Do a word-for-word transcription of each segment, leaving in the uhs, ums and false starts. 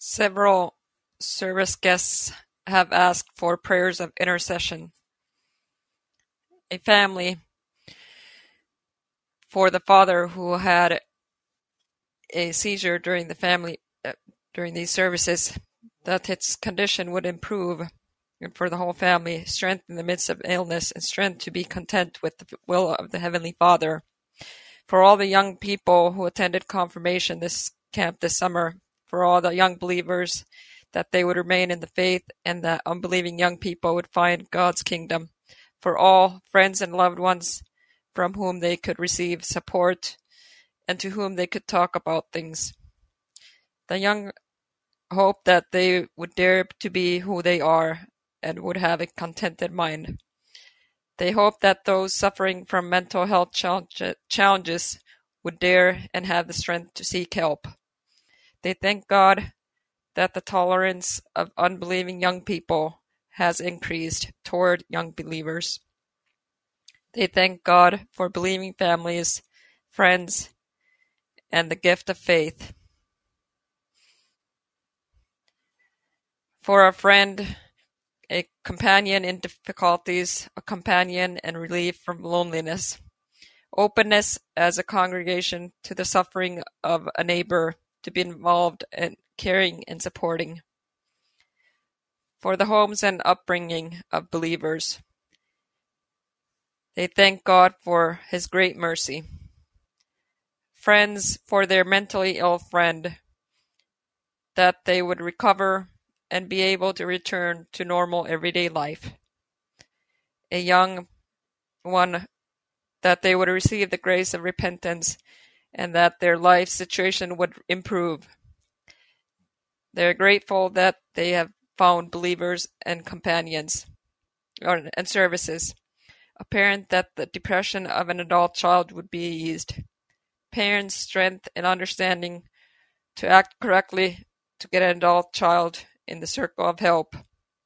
Several service guests have asked for prayers of intercession. A family for the father who had a seizure during the family uh, during these services, that its condition would improve, and for the whole family, strength in the midst of illness and strength to be content with the will of the Heavenly Father. For all the young people who attended confirmation this camp this summer, for all the young believers, that they would remain in the faith and that unbelieving young people would find God's kingdom. For all friends and loved ones from whom they could receive support and to whom they could talk about things. The young hope that they would dare to be who they are and would have a contented mind. They hope that those suffering from mental health challenges would dare and have the strength to seek help. They thank God that the tolerance of unbelieving young people has increased toward young believers. They thank God for believing families, friends, and the gift of faith. For a friend, a companion in difficulties, a companion and relief from loneliness. Openness as a congregation to the suffering of a neighbor, to be involved in caring and supporting. For the homes and upbringing of believers. They thank God for His great mercy. Friends for their mentally ill friend, that they would recover and be able to return to normal everyday life. A young one, that they would receive the grace of repentance and that their life situation would improve. They're grateful that they have found believers and companions or, and services. A parent, that the depression of an adult child would be eased. Parents' strength and understanding to act correctly to get an adult child in the circle of help.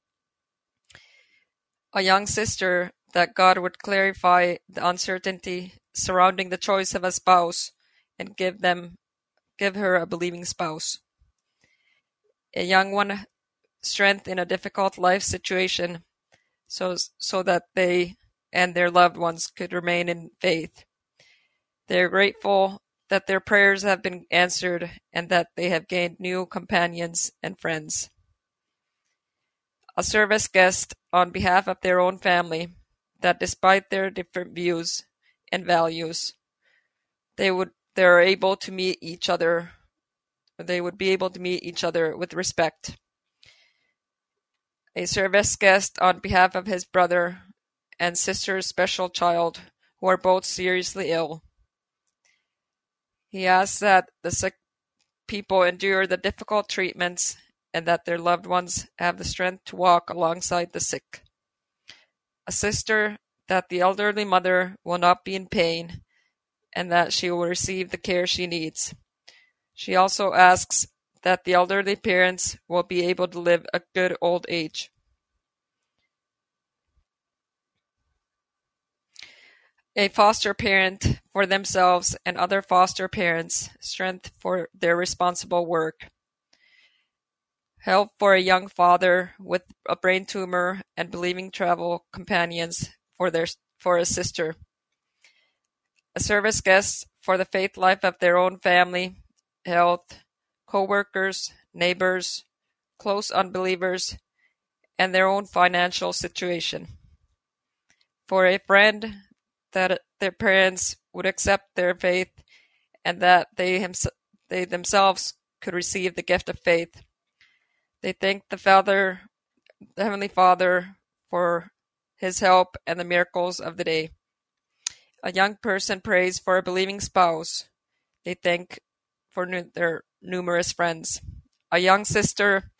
A young sister, that God would clarify the uncertainty surrounding the choice of a spouse and give them, give her a believing spouse. A young one, strength in a difficult life situation, so so that they and their loved ones could remain in faith. They are grateful that their prayers have been answered and that they have gained new companions and friends. A service guest on behalf of their own family, that despite their different views and values, they would they are able to meet each other. They would be able to meet each other with respect. A service guest on behalf of his brother and sister's special child, who are both seriously ill. He asks that the sick people endure the difficult treatments and that their loved ones have the strength to walk alongside the sick. A sister, that the elderly mother will not be in pain and that she will receive the care she needs. She also asks that the elderly parents will be able to live a good old age. A foster parent for themselves and other foster parents, strength for their responsible work. Help for a young father with a brain tumor and believing travel companions for their for a sister. A service guest for the faith life of their own family, health, co-workers, neighbors, close unbelievers, and their own financial situation. For a friend, that their parents would accept their faith and that they, hims- they themselves could receive the gift of faith. They thank the Father, the Heavenly Father, for His help and the miracles of the day. A young person prays for a believing spouse. They thank for nu- their numerous friends. A young sister,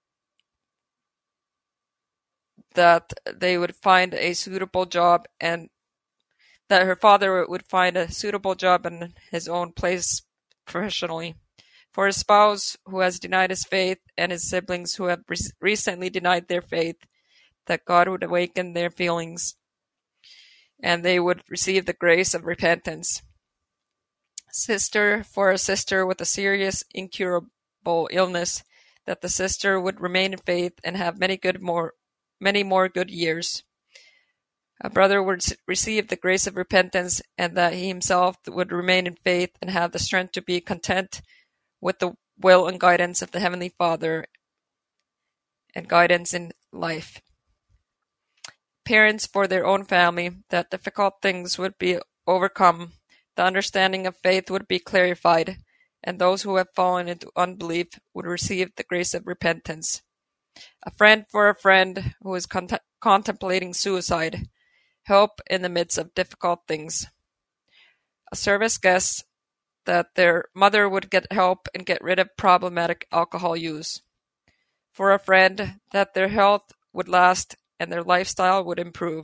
that they would find a suitable job and that her father would find a suitable job in his own place professionally. For his spouse who has denied his faith and his siblings who have re- recently denied their faith, that God would awaken their feelings and they would receive the grace of repentance. Sister for a sister with a serious, incurable illness, that the sister would remain in faith and have many good more many more good years. A brother would receive the grace of repentance, and that he himself would remain in faith and have the strength to be content with the will and guidance of the Heavenly Father and guidance in life. Parents for their own family, that difficult things would be overcome, the understanding of faith would be clarified, and those who have fallen into unbelief would receive the grace of repentance. A friend for a friend who is cont- contemplating suicide, help in the midst of difficult things. A service guest, that their mother would get help and get rid of problematic alcohol use. For a friend, that their health would last and their lifestyle would improve.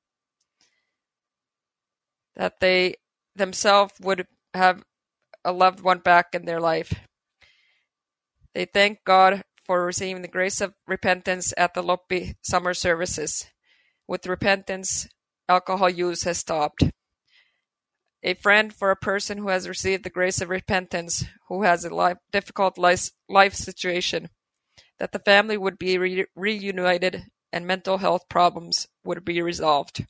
That they themselves would have a loved one back in their life. They thank God for receiving the grace of repentance at the Loppi summer services. With repentance, alcohol use has stopped. A friend for a person who has received the grace of repentance, who has a life, difficult life, life situation, that the family would be re- reunited and mental health problems would be resolved.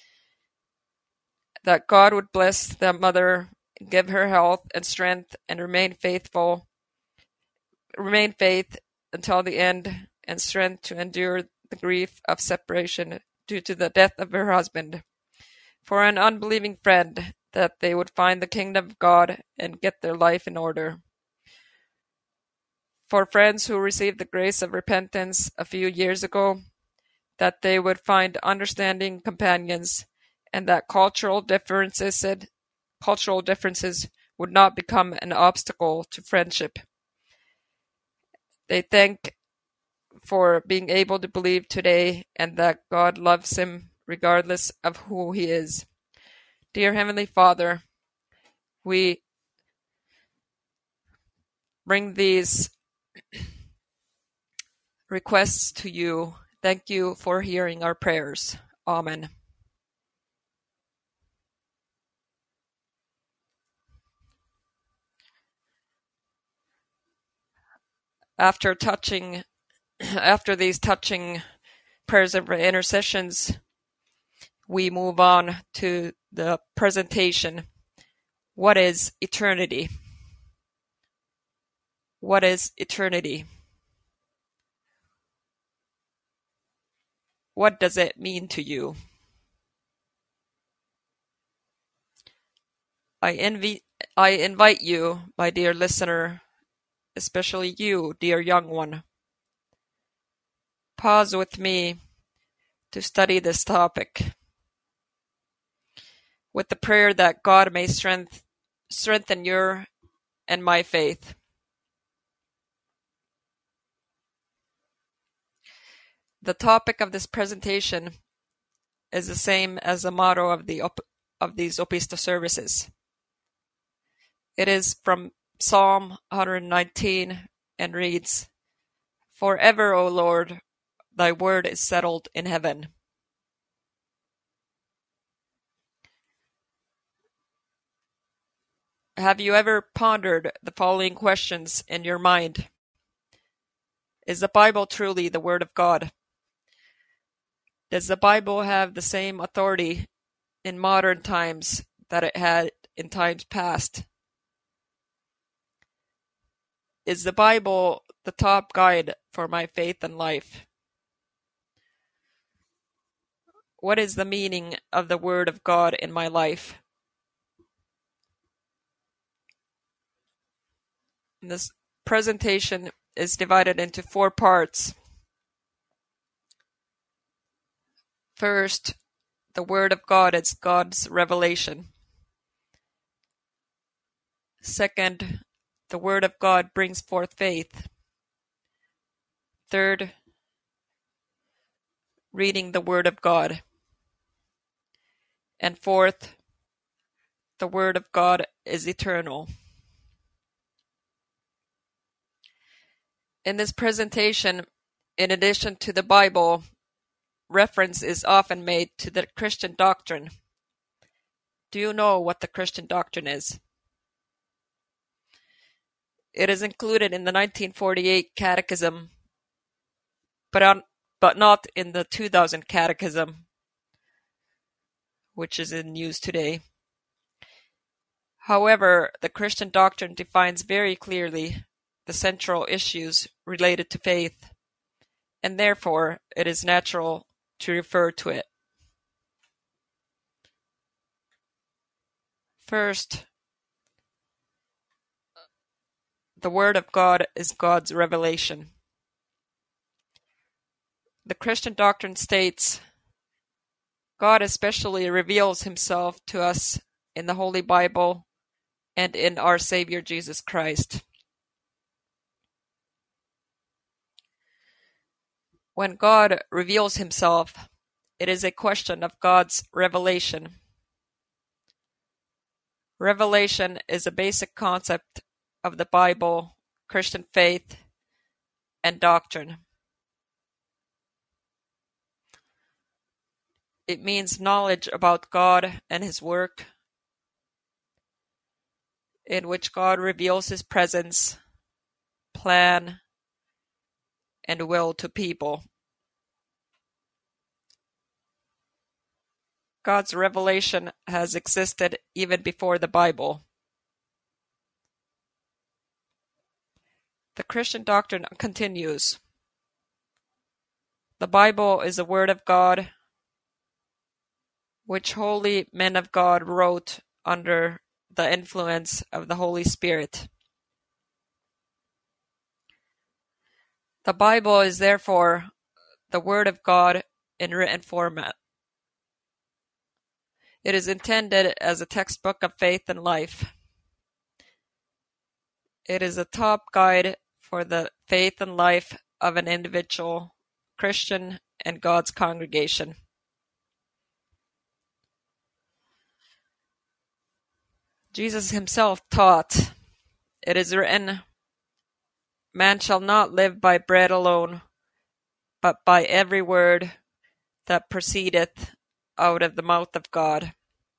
That God would bless the mother, give her health and strength, and remain faithful, remain faith until the end, and strength to endure the grief of separation due to the death of her husband. For an unbelieving friend, that they would find the kingdom of God and get their life in order. For friends who received the grace of repentance a few years ago, that they would find understanding companions, and that cultural differences cultural differences would not become an obstacle to friendship. They thank for being able to believe today, and that God loves him regardless of who he is. Dear Heavenly Father, we bring these requests to you. Thank you for hearing our prayers. Amen. After touching, after these touching prayers of intercessions, we move on to the presentation. What is eternity? What is eternity? What does it mean to you? I envy, I invite you, my dear listener, especially you, dear young one, pause with me to study this topic, with the prayer that God may strength, strengthen your and my faith. The topic of this presentation is the same as the motto of the of these Opista services. It is from Psalm one nineteen and reads, "Forever, O Lord, thy word is settled in heaven." Have you ever pondered the following questions in your mind? Is the Bible truly the Word of God? Does the Bible have the same authority in modern times that it had in times past? Is the Bible the top guide for my faith and life? What is the meaning of the Word of God in my life? This presentation is divided into four parts. First, the Word of God is God's revelation. Second, the Word of God brings forth faith. Third, reading the Word of God. And fourth, the Word of God is eternal. In this presentation, in addition to the Bible, reference is often made to the Christian doctrine. Do you know what the Christian doctrine is? It is included in the nineteen forty-eight Catechism, but, on, but not in the two thousand Catechism, which is in use today. However, the Christian doctrine defines very clearly the central issues related to faith, and therefore it is natural to refer to it. First, the Word of God is God's revelation. The Christian doctrine states, God especially reveals himself to us in the Holy Bible and in our Savior Jesus Christ. When God reveals himself, it is a question of God's revelation. Revelation is a basic concept of the Bible, Christian faith, and doctrine. It means knowledge about God and his work, in which God reveals his presence, plan, and will to people. God's revelation has existed even before the Bible. The Christian doctrine continues. The Bible is the Word of God, which holy men of God wrote under the influence of the Holy Spirit. The Bible is therefore the Word of God in written format. It is intended as a textbook of faith and life. It is a top guide for the faith and life of an individual, Christian, and God's congregation. Jesus himself taught, "It is written, man shall not live by bread alone, but by every word that proceedeth out of the mouth of God."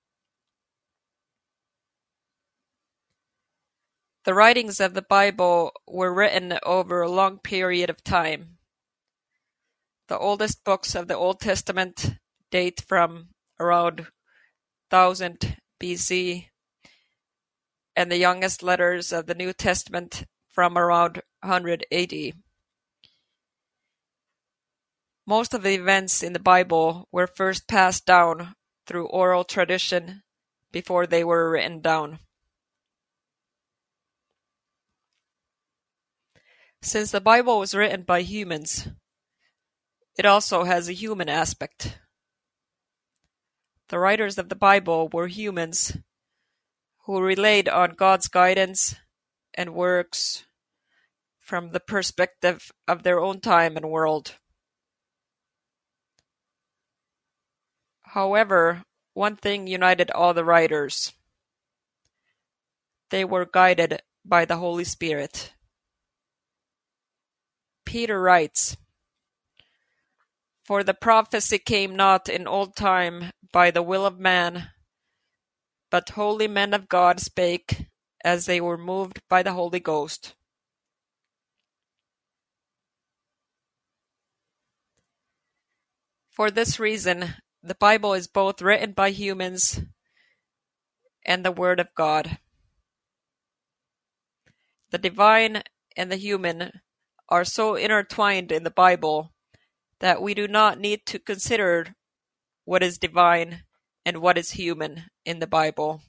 The writings of the Bible were written over a long period of time. The oldest books of the Old Testament date from around one thousand B C, and the youngest letters of the New Testament from around one hundred A D. Most of the events in the Bible were first passed down through oral tradition before they were written down. Since the Bible was written by humans, it also has a human aspect. The writers of the Bible were humans who relied on God's guidance and works from the perspective of their own time and world. However, one thing united all the writers. They were guided by the Holy Spirit. Peter writes, "For the prophecy came not in old time by the will of man, but holy men of God spake as they were moved by the Holy Ghost." For this reason, the Bible is both written by humans and the Word of God. The divine and the human are so intertwined in the Bible that we do not need to consider what is divine and what is human in the Bible.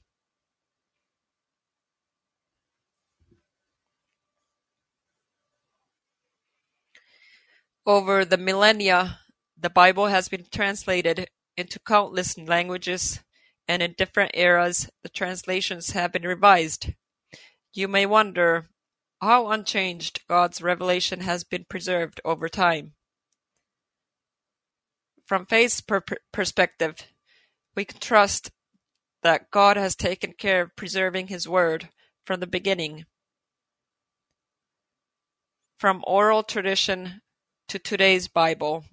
Over the millennia, the Bible has been translated into countless languages, and in different eras, the translations have been revised. You may wonder how unchanged God's revelation has been preserved over time. From faith's per- perspective, we can trust that God has taken care of preserving His Word from the beginning. From oral tradition to today's Bible,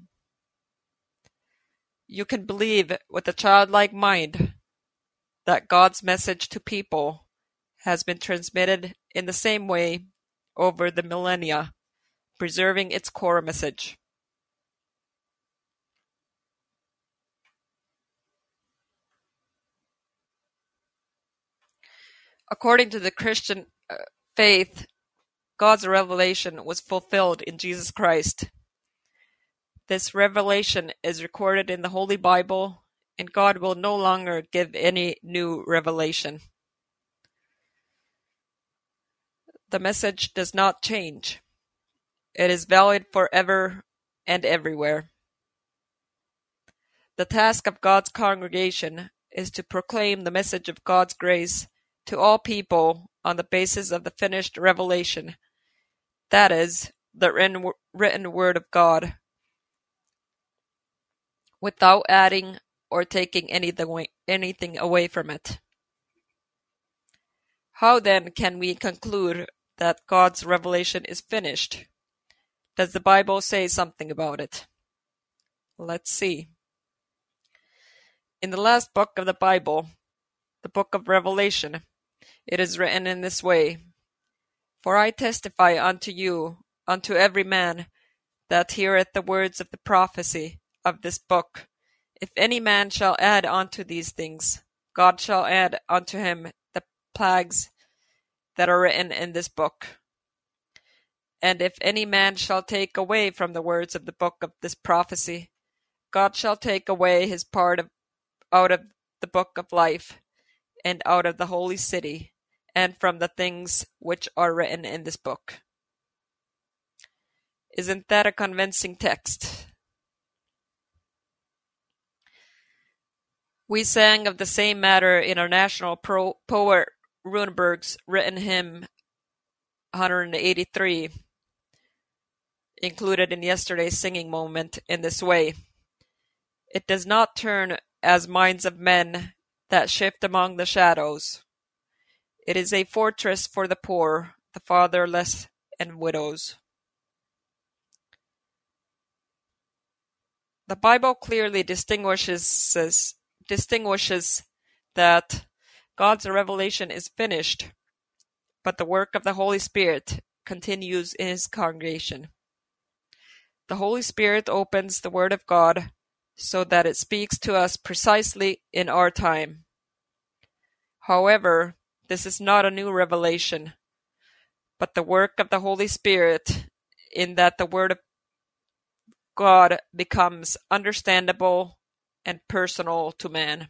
you can believe with a childlike mind that God's message to people has been transmitted in the same way over the millennia, preserving its core message. According to the Christian uh, faith, God's revelation was fulfilled in Jesus Christ. This revelation is recorded in the Holy Bible, and God will no longer give any new revelation. The message does not change. It is valid forever and everywhere. The task of God's congregation is to proclaim the message of God's grace to all people on the basis of the finished revelation, that is, the written word of God, without adding or taking anything away from it. How then can we conclude that God's revelation is finished? Does the Bible say something about it? Let's see. In the last book of the Bible, the book of Revelation, it is written in this way: For I testify unto you, unto every man that heareth the words of the prophecy of this book, if any man shall add unto these things, God shall add unto him the plagues that are written in this book. And if any man shall take away from the words of the book of this prophecy, God shall take away his part of, out of the book of life, and out of the holy city, and from the things which are written in this book. Isn't that a convincing text? We sang of the same matter in our national pro- poet Runeberg's written hymn one eighty-three, included in yesterday's singing moment, in this way: It does not turn as minds of men that shift among the shadows. It is a fortress for the poor, the fatherless, and widows. The Bible clearly distinguishes distinguishes that God's revelation is finished, but the work of the Holy Spirit continues in His congregation. The Holy Spirit opens the Word of God so that it speaks to us precisely in our time. However, this is not a new revelation, but the work of the Holy Spirit, in that the Word of God becomes understandable and personal to man.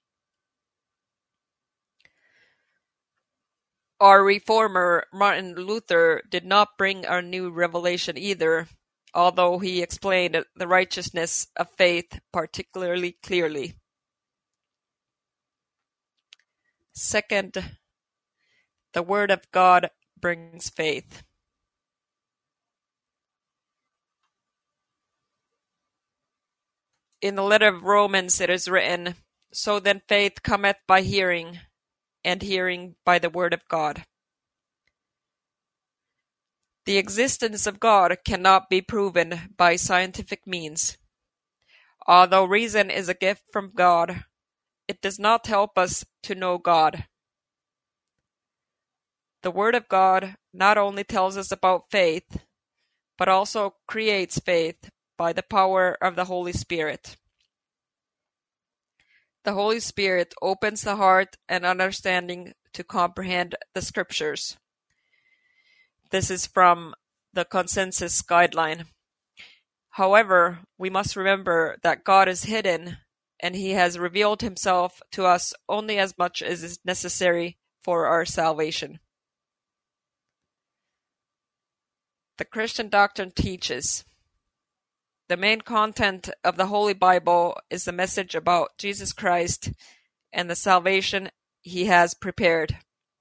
Our reformer, Martin Luther, did not bring a new revelation either, although he explained the righteousness of faith particularly clearly. Second, the Word of God brings faith. In the letter of Romans it is written, So then faith cometh by hearing, and hearing by the Word of God. The existence of God cannot be proven by scientific means. Although reason is a gift from God, it does not help us to know God. The Word of God not only tells us about faith, but also creates faith by the power of the Holy Spirit. The Holy Spirit opens the heart and understanding to comprehend the Scriptures. This is from the Consensus Guideline. However, we must remember that God is hidden, and He has revealed Himself to us only as much as is necessary for our salvation. The Christian doctrine teaches: the main content of the Holy Bible is the message about Jesus Christ and the salvation He has prepared.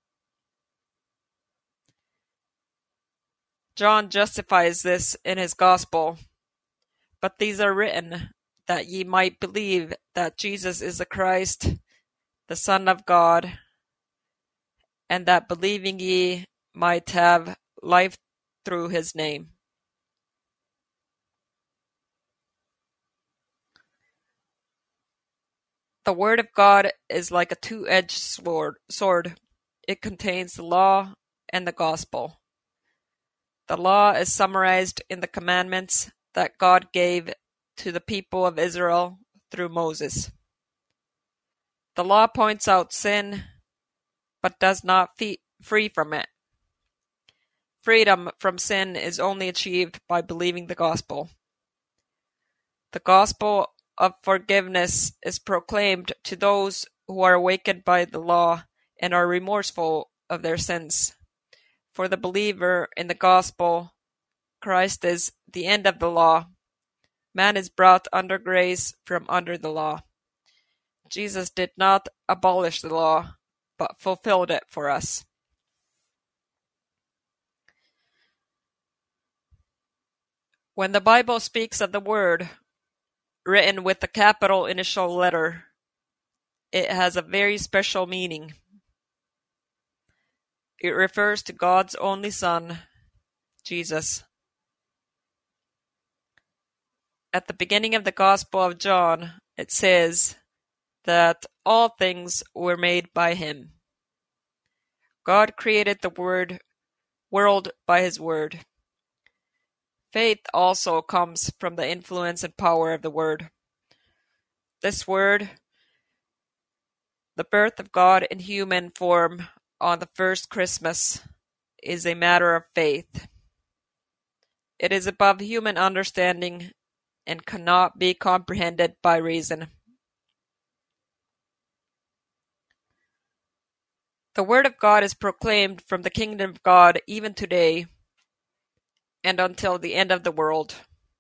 John justifies this in his Gospel. But these are written, that ye might believe that Jesus is the Christ, the Son of God, and that believing ye might have life through His name. The Word of God is like a two-edged sword. It contains the law and the gospel. The law is summarized in the commandments that God gave to the people of Israel through Moses. The law points out sin, but does not fe- free from it. Freedom from sin is only achieved by believing the gospel. The gospel of forgiveness is proclaimed to those who are awakened by the law and are remorseful of their sins. For the believer in the gospel, Christ is the end of the law. Man is brought under grace from under the law. Jesus did not abolish the law, but fulfilled it for us. When the Bible speaks of the word, written with the capital initial letter, it has a very special meaning. It refers to God's only Son, Jesus. At the beginning of the Gospel of John, it says that all things were made by him. God created the word world by his word. Faith also comes from the influence and power of the word. This word, the birth of God in human form on the first Christmas, is a matter of faith. It is above human understanding and cannot be comprehended by reason. The word of God is proclaimed from the kingdom of God even today and until the end of the world.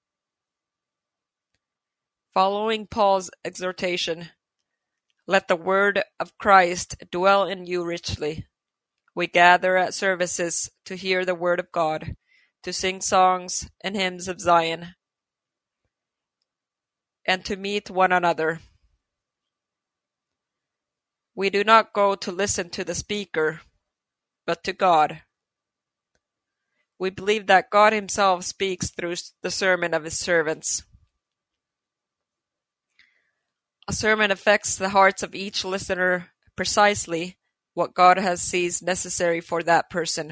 Following Paul's exhortation, let the word of Christ dwell in you richly. We gather at services to hear the word of God, to sing songs and hymns of Zion, and to meet one another. We do not go to listen to the speaker, but to God. We believe that God himself speaks through the sermon of his servants. A sermon affects the hearts of each listener precisely what God has sees necessary for that person.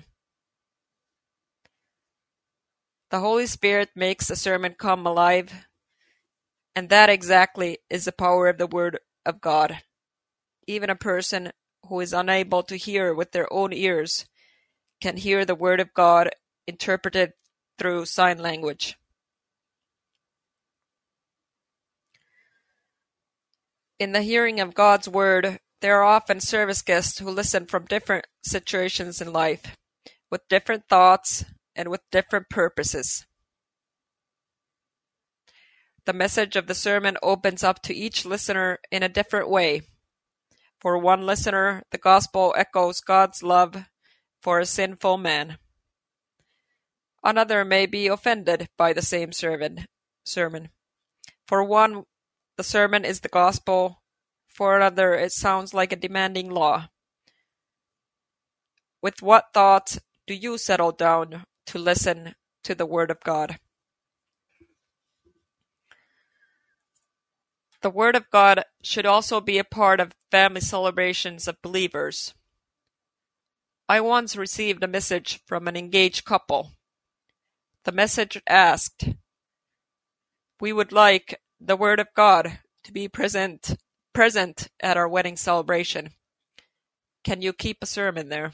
The Holy Spirit makes a sermon come alive, and that exactly is the power of the Word of God. Even a person who is unable to hear with their own ears can hear the Word of God interpreted through sign language. In the hearing of God's Word, there are often service guests who listen from different situations in life, with different thoughts and with different purposes. The message of the sermon opens up to each listener in a different way. For one listener, the gospel echoes God's love for a sinful man. Another may be offended by the same sermon. For one, the sermon is the gospel. For another, it sounds like a demanding law. With what thoughts do you settle down to listen to the Word of God? The Word of God should also be a part of family celebrations of believers. I once received a message from an engaged couple. The message asked, "We would like the Word of God to be present present at our wedding celebration. Can you keep a sermon there?"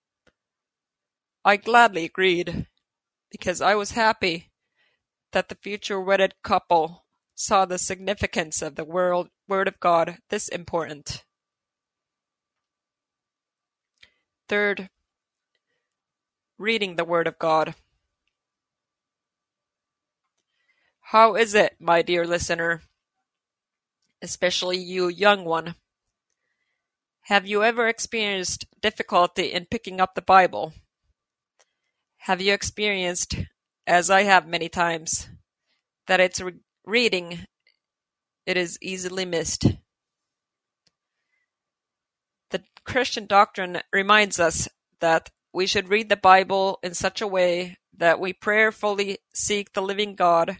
I gladly agreed, because I was happy that the future wedded couple saw the significance of the world, Word of God this important. Third, reading the Word of God. How is it, my dear listener, especially you young one? Have you ever experienced difficulty in picking up the Bible? Have you experienced, as I have many times, that it's re- reading it is easily missed? The Christian doctrine reminds us that we should read the Bible in such a way that we prayerfully seek the living God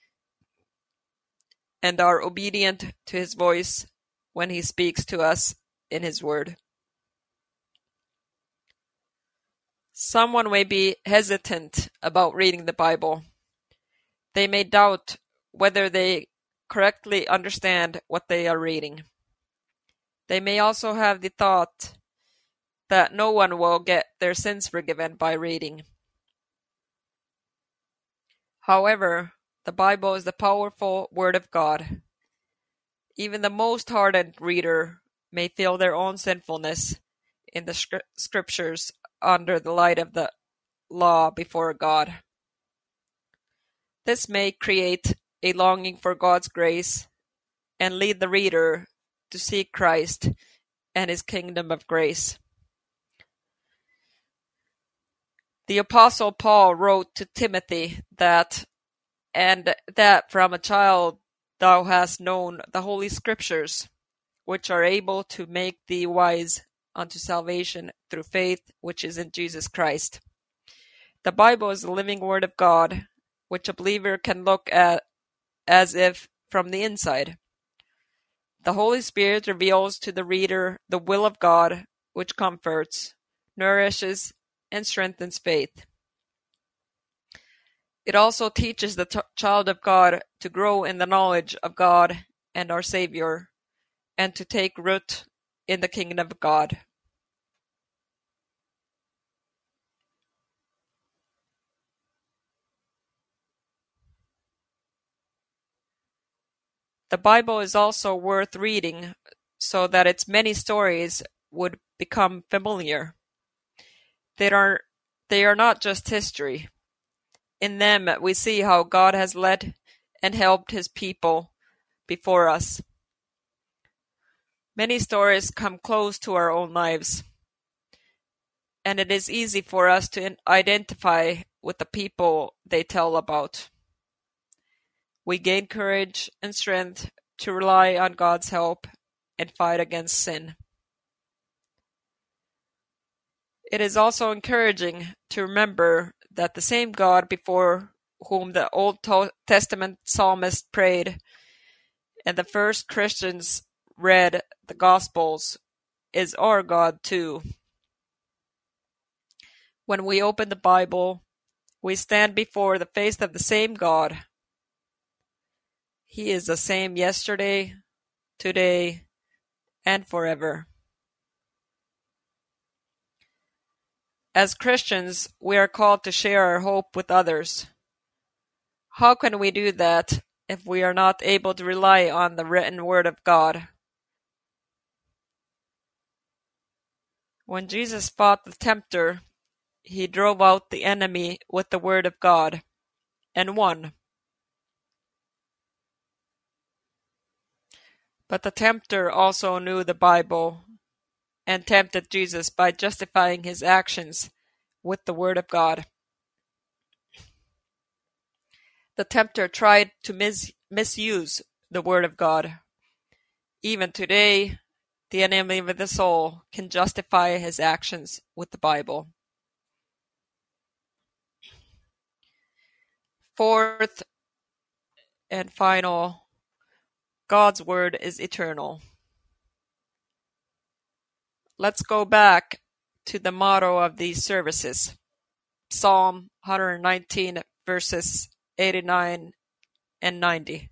and are obedient to his voice when he speaks to us in his word. Someone may be hesitant about reading the Bible. They may doubt whether they correctly understand what they are reading. They may also have the thought that no one will get their sins forgiven by reading. However, the Bible is the powerful Word of God. Even the most hardened reader may feel their own sinfulness in the scriptures under the light of the law before God. This may create a longing for God's grace and lead the reader to seek Christ and His kingdom of grace. The Apostle Paul wrote to Timothy that, and that from a child thou hast known the Holy Scriptures, which are able to make thee wise unto salvation through faith which is in Jesus Christ. The Bible is the living Word of God, which a believer can look at as if from the inside. The Holy Spirit reveals to the reader the will of God, which comforts, nourishes, and strengthens faith. It also teaches the t- child of God to grow in the knowledge of God and our Savior, and to take root in the kingdom of God. The Bible is also worth reading so that its many stories would become familiar. They are, they are not just history. In them we see how God has led and helped His people before us. Many stories come close to our own lives, and it is easy for us to identify with the people they tell about. We gain courage and strength to rely on God's help and fight against sin. It is also encouraging to remember that the same God before whom the Old Testament psalmist prayed and the first Christians read the Gospels is our God too. When we open the Bible, we stand before the face of the same God. He is the same yesterday, today, and forever. As Christians, we are called to share our hope with others. How can we do that if we are not able to rely on the written Word of God? When Jesus fought the tempter, He drove out the enemy with the Word of God, and won. But the tempter also knew the Bible, and tempted Jesus by justifying his actions with the Word of God. The tempter tried to mis- misuse the Word of God. Even today, the enemy of the soul can justify his actions with the Bible. Fourth and final, God's Word is eternal. Let's go back to the motto of these services. Psalm one nineteen, verses eighty-nine and ninety.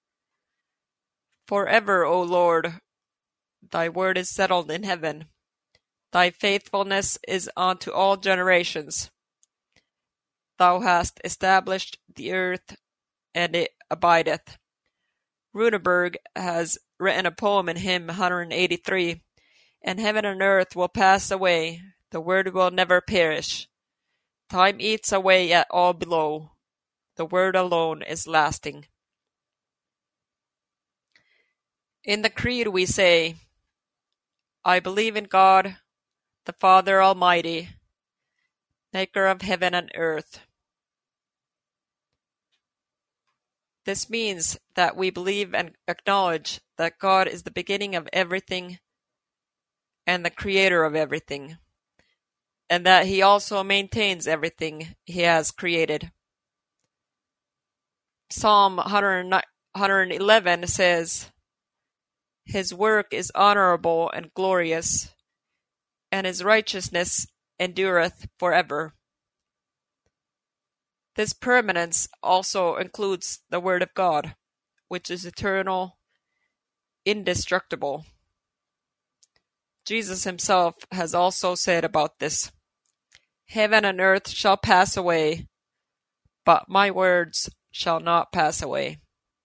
Forever, O Lord, thy word is settled in heaven. Thy faithfulness is unto all generations. Thou hast established the earth, and it abideth. Runeberg has written a poem in hymn one eighty-three, and heaven and earth will pass away, the word will never perish. Time eats away at all below, the word alone is lasting. In the Creed we say, I believe in God, the Father Almighty, maker of heaven and earth. This means that we believe and acknowledge that God is the beginning of everything and the creator of everything, and that He also maintains everything He has created. Psalm one eleven says, His work is honorable and glorious, and His righteousness endureth forever. This permanence also includes the Word of God, which is eternal, indestructible. Jesus himself has also said about this, "Heaven and earth shall pass away, but my words shall not pass away."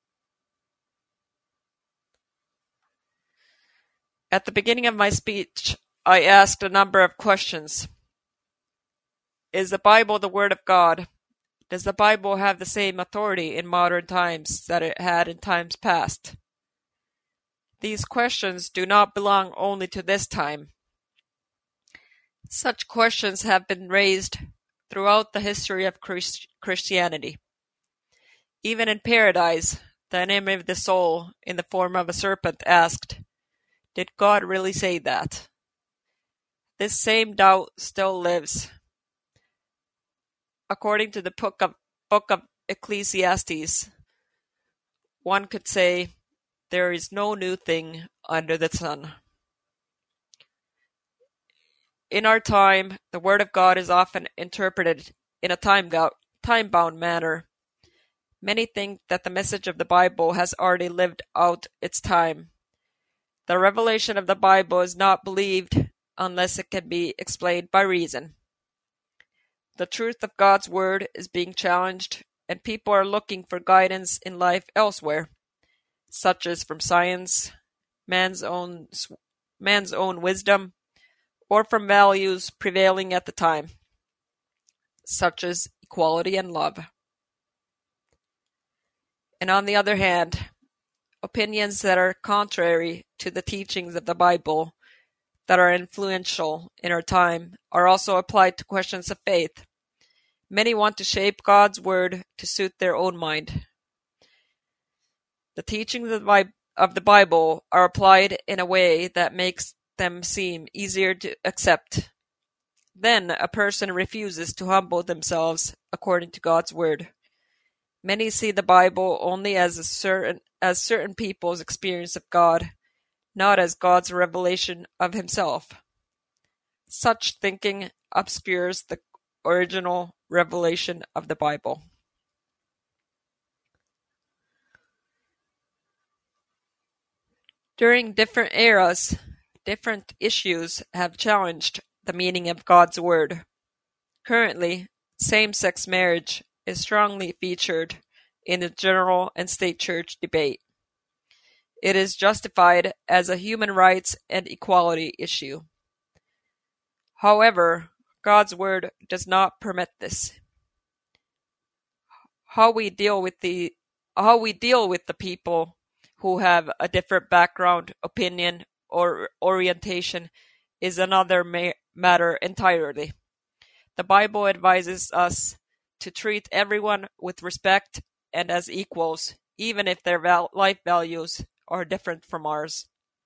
At the beginning of my speech, I asked a number of questions. Is the Bible the Word of God? Does the Bible have the same authority in modern times that it had in times past? These questions do not belong only to this time. Such questions have been raised throughout the history of Christ- Christianity. Even in paradise, the enemy of the soul, in the form of a serpent, asked, "Did God really say that?" This same doubt still lives. According to the book of, book of Ecclesiastes, one could say, "There is no new thing under the sun." In our time, the Word of God is often interpreted in a time-bound manner. Many think that the message of the Bible has already lived out its time. The revelation of the Bible is not believed unless it can be explained by reason. The truth of God's Word is being challenged, and people are looking for guidance in life elsewhere, such as from science, man's own, man's own wisdom, or from values prevailing at the time, such as equality and love. And on the other hand, opinions that are contrary to the teachings of the Bible, that are influential in our time, are also applied to questions of faith. Many want to shape God's Word to suit their own mind. The teachings of the Bible are applied in a way that makes them seem easier to accept. Then a person refuses to humble themselves according to God's Word. Many see the Bible only as a certain as certain people's experience of God, not as God's revelation of himself. Such thinking obscures the original revelation of the Bible. During different eras, different issues have challenged the meaning of God's Word. Currently, same-sex marriage is strongly featured in the general and state church debate. It is justified as a human rights and equality issue. However, God's Word does not permit this. How we deal with the how we deal with the people who have a different background, opinion, or orientation is another ma- matter entirely. The Bible advises us to treat everyone with respect and as equals, even if their val- life values are different from ours.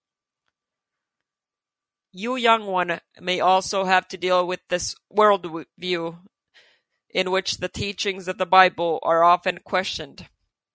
You young one may also have to deal with this worldview in which the teachings of the Bible are often questioned.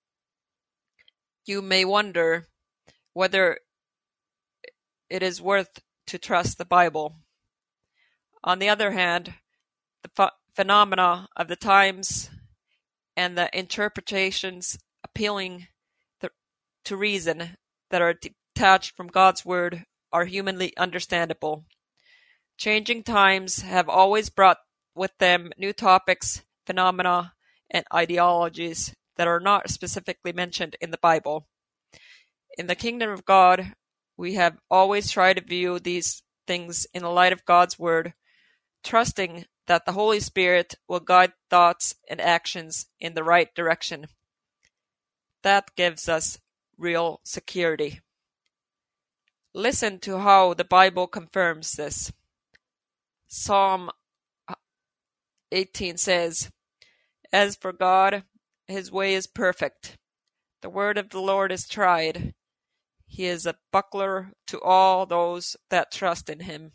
You may wonder whether it is worth to trust the Bible. On the other hand, the ph- phenomena of the times and the interpretations appealing the, to reason that are detached from God's Word are humanly understandable. Changing times have always brought with them new topics, phenomena, and ideologies that are not specifically mentioned in the Bible. In the kingdom of God, we have always tried to view these things in the light of God's Word, trusting that the Holy Spirit will guide thoughts and actions in the right direction. That gives us real security. Listen to how the Bible confirms this. Psalm eighteen says, "As for God, his way is perfect. The word of the Lord is tried. He is a buckler to all those that trust in him."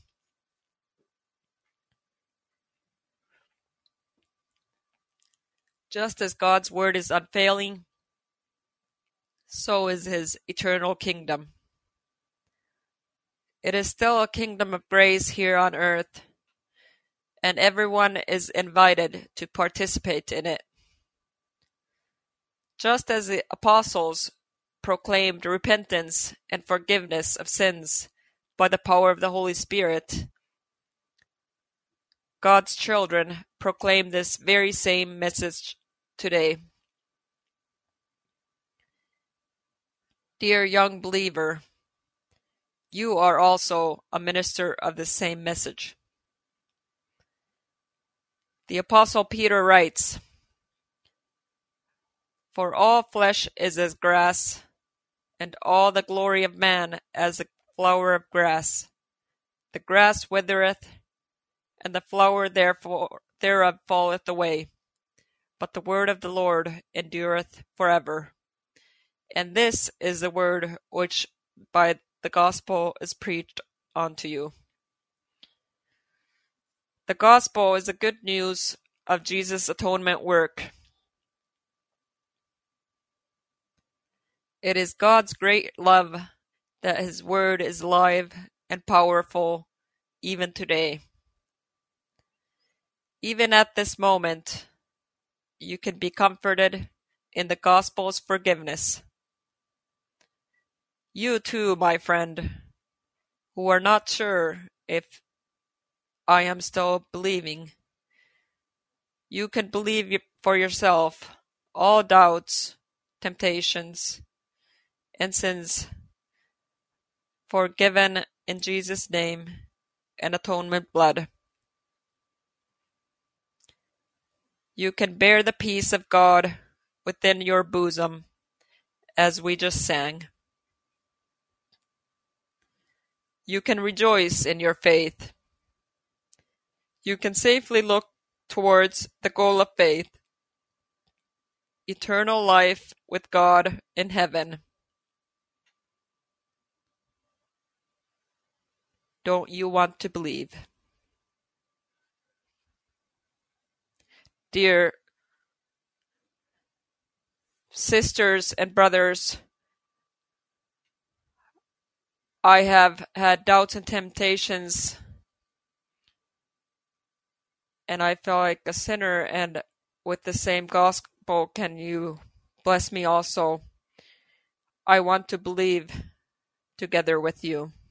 Just as God's word is unfailing, so is his eternal kingdom. It is still a kingdom of grace here on earth, and everyone is invited to participate in it. Just as the apostles proclaimed repentance and forgiveness of sins by the power of the Holy Spirit, God's children proclaim this very same message today. Dear young believer, you are also a minister of the same message. The Apostle Peter writes, "For all flesh is as grass, and all the glory of man as the flower of grass. The grass withereth, and the flower therefore thereof falleth away. But the word of the Lord endureth forever. And this is the word which by the gospel is preached unto you." The gospel is the good news of Jesus' atonement work. It is God's great love that His word is alive and powerful even today. Even at this moment, you can be comforted in the gospel's forgiveness. You too, my friend, who are not sure if I am still believing, you can believe for yourself all doubts, temptations, and sins forgiven in Jesus' name and atonement blood. You can bear the peace of God within your bosom, as we just sang. You can rejoice in your faith. You can safely look towards the goal of faith, eternal life with God in heaven. Don't you want to believe? Dear sisters and brothers, I have had doubts and temptations, and I feel like a sinner, and with the same gospel, can you bless me also? I want to believe together with you.